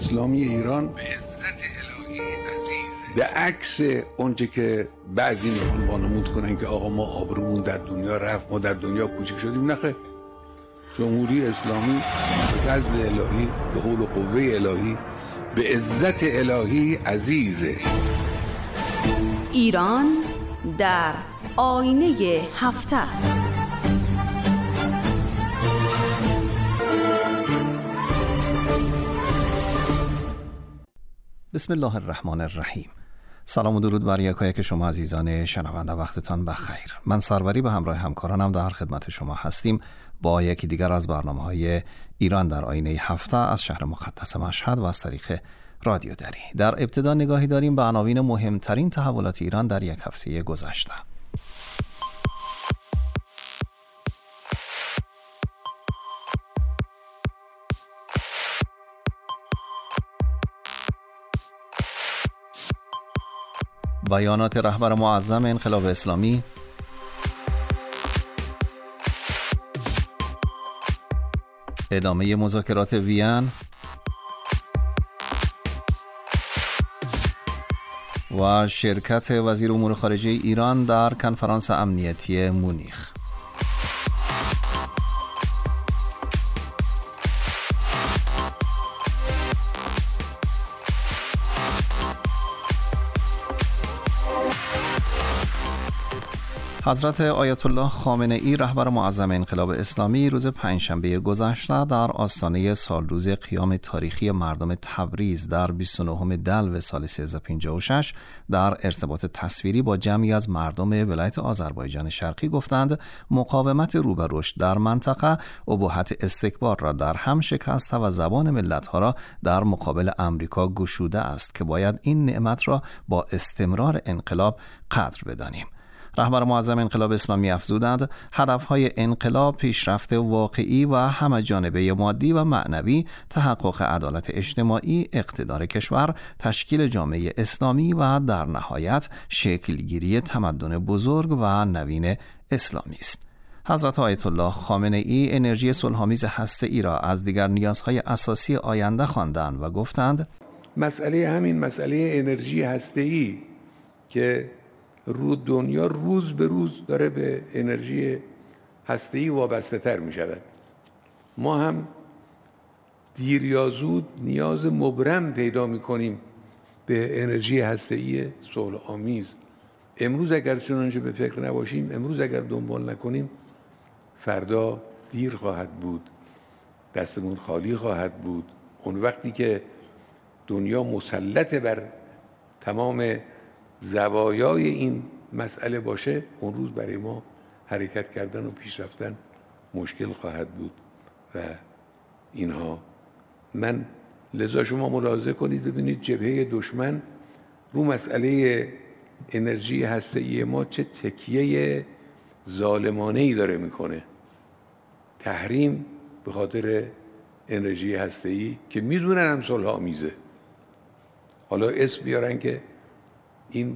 اسلامی ایران به عزت الهی عزیزه. به عکس اونچه که بعضی میخوان وانمود کنن که آقا ما آبرومون در دنیا رفت، ما در دنیا کوچک شدیم. نخیر، جمهوری اسلامی به فضل الهی، به حول و قوه الهی، به عزت الهی عزیزه. ایران در آینه هفته. بسم الله الرحمن الرحیم. سلام و درود بر یکایک شما عزیزان شنونده، وقتتان بخیر. من سروری به همراه همکارانم در خدمت شما هستیم با یکی دیگر از برنامه‌های ایران در آینه هفته از شهر مقدس مشهد و از طریق رادیو دری. در ابتدا نگاهی داریم به عناوین مهمترین تحولات ایران در یک هفته گذشته. بیانات رهبر معظم انقلاب اسلامی، ادامه مذاکرات وین و شرکت وزیر امور خارجه ایران در کنفرانس امنیتی مونیخ. حضرت آیت الله خامنه ای رهبر معظم انقلاب اسلامی روز پنجشنبه گذشته در آستانه سالروز قیام تاریخی مردم تبریز در 29 دلو سال 1356 در ارتباط تصویری با جمعی از مردم ولایت آذربایجان شرقی گفتند مقاومت رو به رشد در منطقه اباحت استکبار را در هم شکسته و زبان ملت‌ها را در مقابل امریکا گشوده است که باید این نعمت را با استمرار انقلاب قدر بدانیم. رهبر معظم انقلاب اسلامی افزودند هدفهای انقلاب پیشرفت واقعی و همه‌جانبه مادی و معنوی، تحقق عدالت اجتماعی، اقتدار کشور، تشکیل جامعه اسلامی و در نهایت شکلگیری تمدن بزرگ و نوین اسلامی است. حضرت آیت الله خامنه ای انرژی صلح‌آمیز هسته‌ای را از دیگر نیازهای اساسی آینده خواندند و گفتند مسئله انرژی هسته‌ای که دنیا روز به روز داره به انرژی هسته‌ای وابسته تر می شود. ما هم دیر یا زود نیاز مبرم پیدا می کنیم به انرژی هسته‌ای صلح‌آمیز. امروز اگر چنانچه به فکر نباشیم، امروز اگر دنبال نکنیم، فردا دیر خواهد بود، دستمون خالی خواهد بود. اون وقتی که دنیا مسلط بر تمام زوایای این مسئله باشه، اون روز برای ما حرکت کردن و پیش رفتن مشکل خواهد بود و اینها. من لذا شما ملاحظه کنید ببینید جبهه دشمن رو مسئله انرژی هسته‌ای ما چه تکیه ظالمانه‌ای داره میکنه. تحریم به خاطر انرژی هسته‌ای که میدونن هم صلح آمیزه، حالا اسم بیارن که این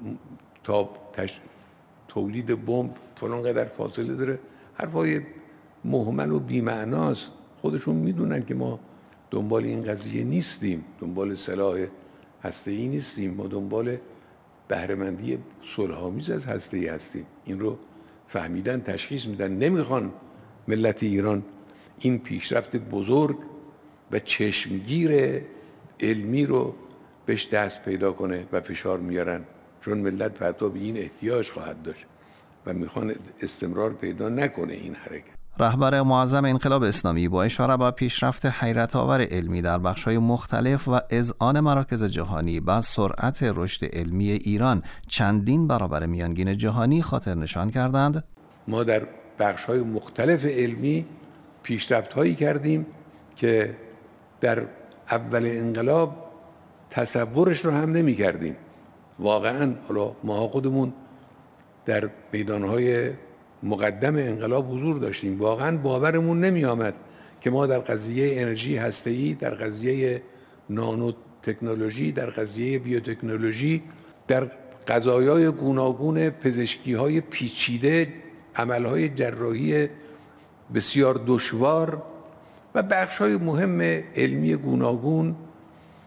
تولید بمب فلان قدر فاصله داره، حرفای مهمل و بی‌معناست. خودشون میدونن که ما دنبال این قضیه نیستیم، دنبال سلاح هسته‌ای نیستیم، ما دنبال بهره‌مندی صلح‌آمیز از هسته‌ای هستیم. این رو فهمیدن، تشخیص میدن، نمیخوان ملت ایران این پیشرفت بزرگ و چشمگیر علمی رو بهش دست پیدا کنه و فشار میارن، چون ملت فردا به این احتیاج خواهد داشت و میخوان استمرار پیدا نکنه این حرکت. رهبر معظم انقلاب اسلامی با اشاره به پیشرفت حیرت آور علمی در بخش‌های مختلف و اذعان مراکز جهانی به سرعت رشد علمی ایران چندین برابر میانگین جهانی خاطر نشان کردند. ما در بخش‌های مختلف علمی پیشرفت‌هایی کردیم که در اول انقلاب تصورش رو هم نمی کردیم. واقعا حالا ما خودمون در میدانهای مقدم انقلاب حضور داشتیم، واقعا باورمون نمی آمد که ما در قضیه انرژی هسته‌ای، در قضیه نانو تکنولوژی، در قضیه بیوتکنولوژی، در قضایای گوناگون پزشکی‌های پیچیده، عملهای جراحی بسیار دشوار و بخش‌های مهم علمی گوناگون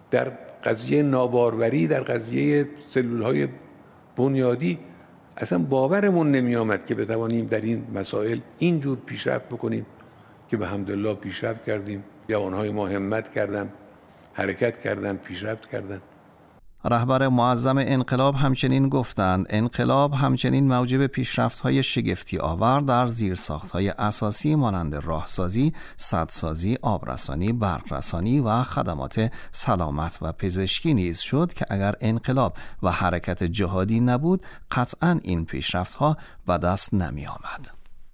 در قضیه ناباروری، در قضیه سلولهای بنیادی اصلا باورمون نمی آمد که بتوانیم در این مسائل اینجور پیشرفت بکنیم که به حمدالله پیشرفت کردیم. جوانهای ما همت کردن، حرکت کردن، پیشرفت کردن. رهبر معظم انقلاب همچنین گفتند انقلاب همچنین موجب پیشرفت‌های شگفتی آور در زیرساخت‌های اساسی مانند راهسازی، سدسازی، آبرسانی، برقرسانی و خدمات سلامت و پزشکی نیز شد که اگر انقلاب و حرکت جهادی نبود قطعاً این پیشرفت‌ها به دست نمی آمد.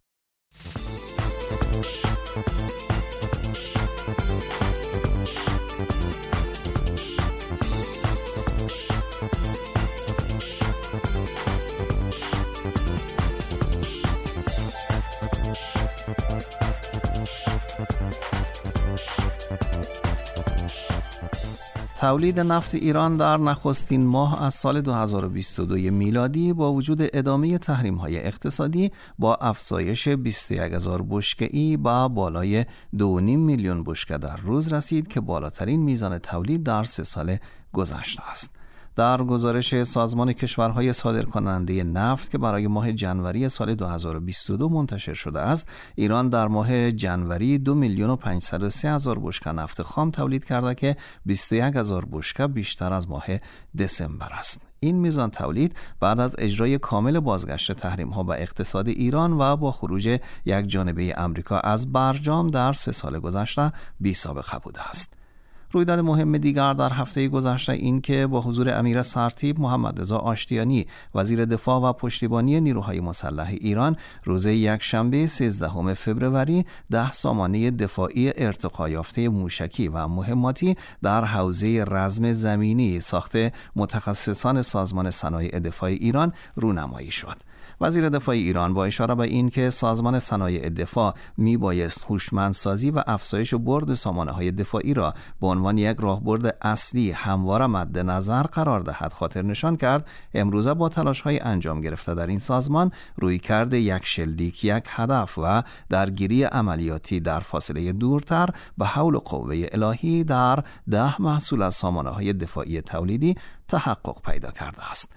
تولید نفت ایران در نخستین ماه از سال 2022 میلادی با وجود ادامه تحریم‌های اقتصادی با افزایش 21,000 بشکه‌ای با بالای 2.5 میلیون بشکه در روز رسید که بالاترین میزان تولید در 3 سال گذشته است. در گزارش سازمان کشورهای صادرکننده نفت که برای ماه جنوری سال 2022 منتشر شده است، ایران در ماه جنوری 2,503,000 بشکه نفت خام تولید کرده که 21,000 بشکه بیشتر از ماه دسامبر است. این میزان تولید بعد از اجرای کامل بازگشت تحریم‌ها به اقتصاد ایران و با خروج یک جانبه آمریکا از برجام در 3 سال گذشته بی‌سابقه بوده است. رویداد مهم دیگر در هفته گذشته این که با حضور امیر سرتیپ محمد رضا آشتیانی وزیر دفاع و پشتیبانی نیروهای مسلح ایران روز یکشنبه 13 فوریه 10 سامانه دفاعی ارتقا یافته موشکی و مهماتی در حوزه رزم زمینی ساخت متخصصان سازمان صنایع دفاع ایران رونمایی شد. وزیر دفاع ایران با اشاره به این که سازمان صنایع دفاع میبایست هوشمندسازی و افزایش برد سامانه‌های دفاعی را به عنوان یک راهبرد اصلی همواره مد نظر قرار دهد خاطر نشان کرد امروزه با تلاش‌های انجام گرفته در این سازمان رویکرد یک شلیک یک هدف و درگیری عملیاتی در فاصله دورتر به حول قوه الهی در 10 محصول از سامانه‌های دفاعی تولیدی تحقق پیدا کرده است.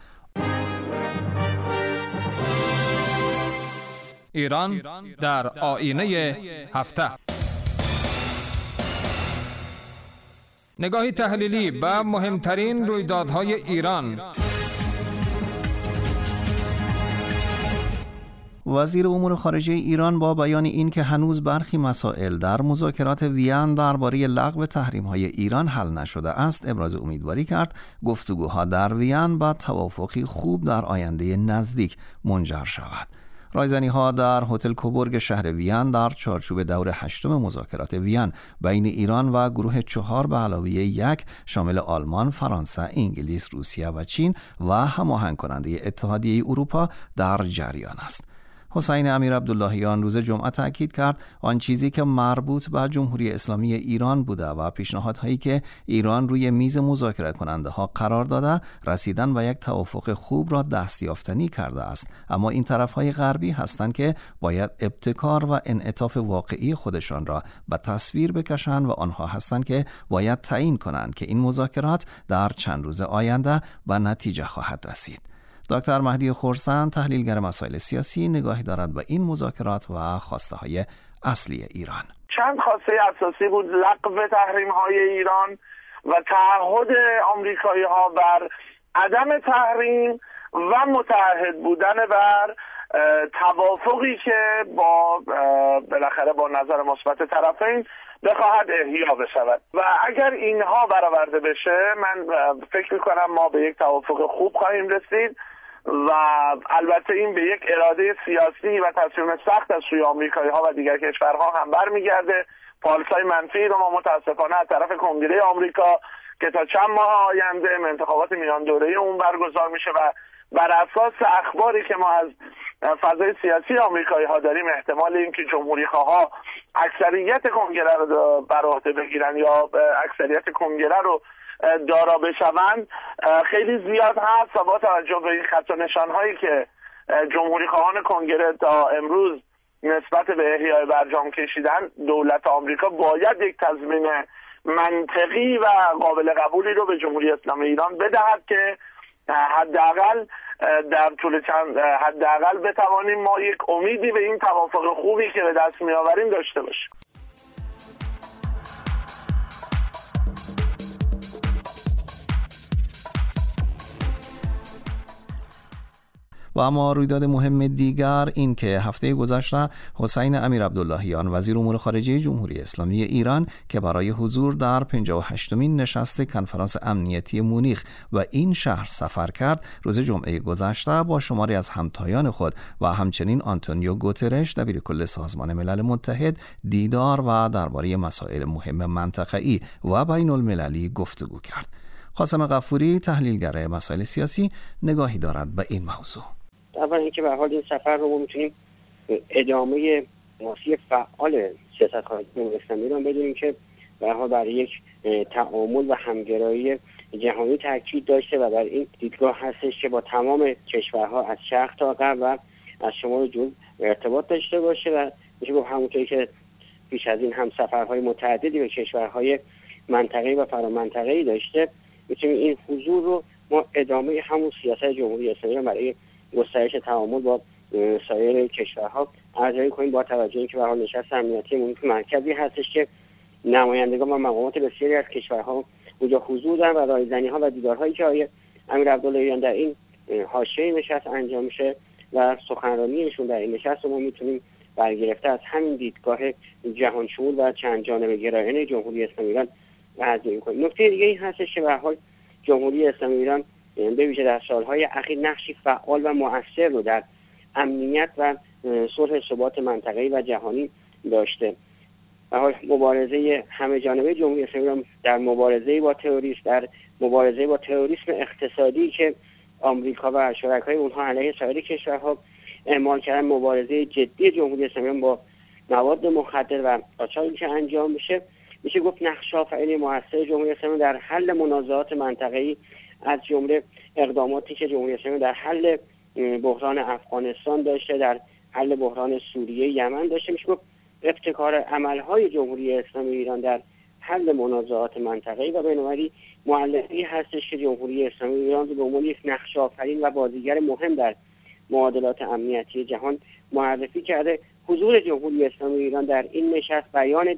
ایران در آینه هفته. نگاهی تحلیلی به مهمترین رویدادهای ایران. وزیر امور خارجه ایران با بیان این که هنوز برخی مسائل در مذاکرات وین درباره لغو تحریم‌های ایران حل نشده است، ابراز امیدواری کرد گفتگوها در وین با توافقی خوب در آینده نزدیک منجر شود. رایزنی‌ها در هتل کوبورگ شهر وین در چارچوب دور 8 مذاکرات وین بین ایران و گروه 4 به علاوه 1 شامل آلمان، فرانسه، انگلیس، روسیه و چین و هماهنگ کننده اتحادیه اروپا در جریان است. حسین امیر عبداللهیان روز جمعه تاکید کرد آن چیزی که مربوط به جمهوری اسلامی ایران بوده و پیشنهادهایی که ایران روی میز مذاکره کننده ها قرار داده رسیدن به یک توافق خوب را دستیافتنی کرده است، اما این طرفهای غربی هستند که باید ابتکار و انعطاف واقعی خودشان را به تصویر بکشند و آنها هستند که باید تعیین کنند که این مذاکرات در چند روز آینده به نتیجه خواهد رسید. دکتر مهدی خرسند تحلیلگر مسائل سیاسی نگاهی دارد به این مذاکرات و خواسته های اصلی ایران. چند خواسته اساسی بود: لغو تحریم های ایران و تعهد آمریکایی ها بر عدم تحریم و متعهد بودن بر توافقی که با بالاخره با نظر مثبت طرفین بخواهد احیا بشود و اگر اینها برآورده بشه من فکر میکنم ما به یک توافق خوب خواهیم رسید و البته این به یک اراده سیاسی و تصمیم سخت از سوی آمریکایی ها و دیگر کشورها هم برمیگرده. پالسای منفی رو ما متاسفانه از طرف کنگره آمریکا که تا چند ماه آینده انتخابات میان دوره اون برگزار میشه و بر اساس اخباری که ما از فضای سیاسی آمریکایی ها داریم احتمال اینکه جمهوری خواها اکثریت کنگره رو بر عهده بگیرن یا اکثریت کنگره رو دارا بشوند خیلی زیاد هست و با توجه به این خط و نشان‌هایی که جمهوری خواهان کنگره تا امروز نسبت به احیای برجام کشیدن، دولت آمریکا باید یک تضمین منطقی و قابل قبولی رو به جمهوری اسلامی ایران بدهد که حداقل در طول حداقل بتوانیم ما یک امیدی به این توافق خوبی که به دست می‌آوریم داشته باشیم. و اما رویداد مهم دیگر این که هفته گذشته حسین امیرعبداللهیان وزیر امور خارجه جمهوری اسلامی ایران که برای حضور در 58مین نشست کنفرانس امنیتی مونیخ و این شهر سفر کرد، روز جمعه گذشته با شماری از همتایان خود و همچنین آنتونیو گوترش دبیرکل سازمان ملل متحد دیدار و درباره مسائل مهم منطقه‌ای و بین المللی گفتگو کرد. قاسم غفوری تحلیلگر مسائل سیاسی نگاهی دارد به این موضوع. اول اینکه به حال این سفر رو ما میتونیم ادامه ماسی فعال سیاست خارجی جمهوری اسلامی رو بدونیم که به حال برای یک تعامل و همگرایی جهانی تاکید داشته و در این دیدگاه هستش که با تمام کشورها از شرق تا غرب و از شمال جنوب ارتباط داشته باشه و میشه گفت همونطوری که پیش از این هم سفرهای متعددی به کشورهای منطقه‌ای و فرامنطقه‌ای داشته، میتونیم این حضور رو ما ادامه همون سیاست جمهوری اسلامی برای گسترش تعامل با سایر کشورها ارزیابی کنیم، با توجه اینکه به حال نشست امنیتی مونیخ مرکزی هستش که نمایندگان و مقامات بسیاری از کشورها اونجا حضور دارن و رایزنی‌ها و دیدارهایی که آقای امیرعبداللهیان در این حاشیه نشست انجام میشه و سخنرانیشون در این نشست ما میتونیم برگرفته از همین دیدگاه جهانشمول و چند جانبه گرایانه جمهوری اسلامی ایران ارزیابی کنیم. نکته دیگه این هستش که به حال جمهوری اسلامی ایران به ویژه در سالهای اخیر نقشی فعال و مؤثر رو در امنیت و صلح ثبات منطقه‌ای و جهانی داشته. به حال مبارزه همه جانبه جمهوری اسلامی در مبارزه با تروریسم، در مبارزه با تروریسم اقتصادی که آمریکا و شرکای اونها علیه سایر کشورها اعمال کردن، مبارزه جدی جمهوری اسلامی با مواد مخدر و قاچاقی که انجام میشه گفت نقش آفرین مؤثر جمهوری اسلامی در حل منازعات منطقه‌ای از جمله اقداماتی که جمهوری اسلامی در حل بحران افغانستان داشته، در حل بحران سوریه، یمن داشته، میشه گفت ابتکار عملهای جمهوری اسلامی ایران در حل منازعات منطقه‌ای و بین‌المللی مؤلفه‌ای هستش که جمهوری اسلامی ایران رو به عنوان یک نقش آفرین و بازیگر مهم در معادلات امنیتی جهان معرفی کرده. حضور جمهوری اسلامی ایران در این نشست بیان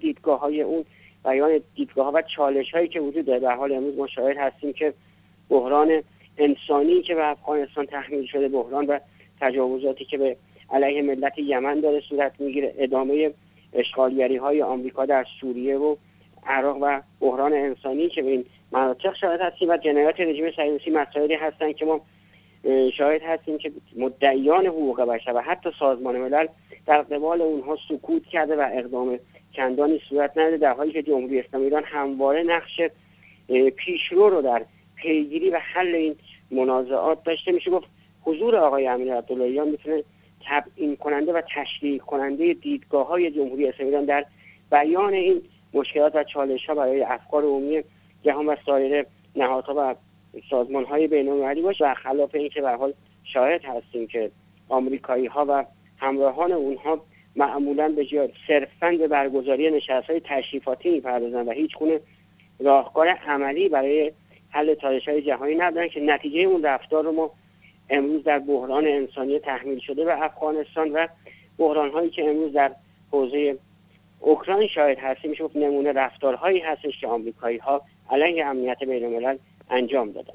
دیدگاه‌ها و چالش‌هایی که وجود داره. در حال امروز ما شاهد هستیم که بحران انسانی که به افغانستان تحمیل شده، بحران و تجاوزاتی که به علیه ملت یمن داره صورت میگیره، ادامه اشغالگری‌های آمریکا در سوریه و عراق و بحران انسانی که به این مناطق شاهد هستیم و جنایات رژیم صهیونیستی مسائلی هستند که ما شاهد هستیم که مدعیان حقوق بشر و حتی سازمان ملل در قبال اونها سکوت کرده و اقدام چندانی صورت نداده، در حالی که جمهوری اسلامی ایران همواره نقش پیشرو رو در پیگیری و حل این منازعات داشته. میشه گفت حضور آقای امیرعبداللهیان میتونه تبیین کننده و تشریح کننده دیدگاه‌های جمهوری اسلامی ایران در بیان این مشکلات و چالش‌ها برای افکار عمومی جهان و سایر نهادها و سازمان‌های بین‌المللی باشه و خلاف اینکه به هر حال شاهد هستیم که آمریکایی‌ها و همراهان اونها معمولاً به جای صرفاً به برگزاری نشست‌های تشریفاتی می‌پردازن و هیچ گونه راهکار عملی برای حل چالش‌های جهانی ندارن که نتیجه اون رفتار رو ما امروز در بحران انسانی تحمیل شده به افغانستان و بحران‌هایی که امروز در حوزه اوکراین شاهد هستیم میشه گفت نمونه رفتارهایی هستش که آمریکایی‌ها علیه امنیت بین‌الملل انجام دادن.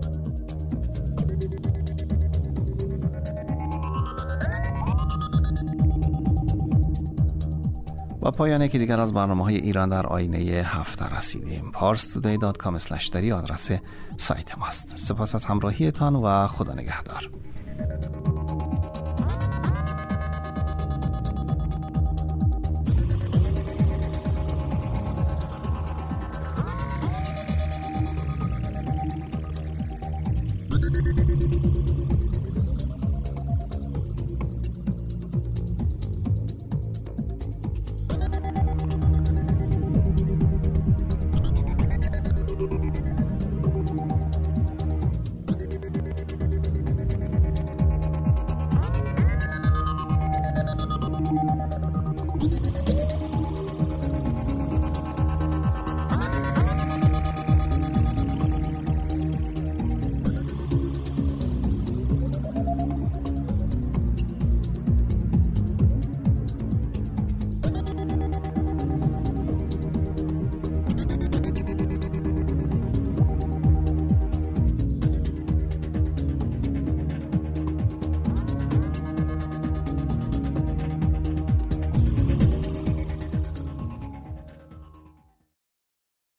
و پایان یکی دیگر از برنامه‌های ایران در آینه هفته رسیدیم. parstoday.com/dari آدرس سایت ماست. سپاس از همراهیتان و خدا نگهدار.